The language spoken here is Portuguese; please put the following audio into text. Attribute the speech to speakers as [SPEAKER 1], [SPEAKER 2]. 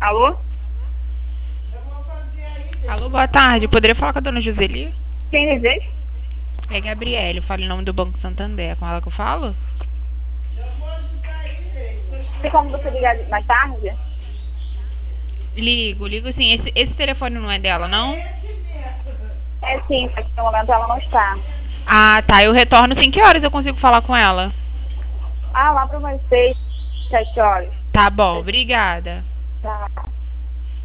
[SPEAKER 1] Alô?
[SPEAKER 2] Alô, boa tarde. Poderia falar com a dona Joseli?
[SPEAKER 1] Quem deseja?
[SPEAKER 2] É Gabriele, falo em nome do Banco Santander. É com ela que eu falo?
[SPEAKER 1] Tem como você ligar mais tarde?
[SPEAKER 2] Ligo sim. Esse telefone não é dela, não?
[SPEAKER 1] É sim, só que no momento ela não está.
[SPEAKER 2] Ah, tá. Eu retorno sim. Que horas eu consigo falar com ela?
[SPEAKER 1] Ah, lá para umas 6, 7 horas.
[SPEAKER 2] Tá bom, obrigada.
[SPEAKER 1] Tá.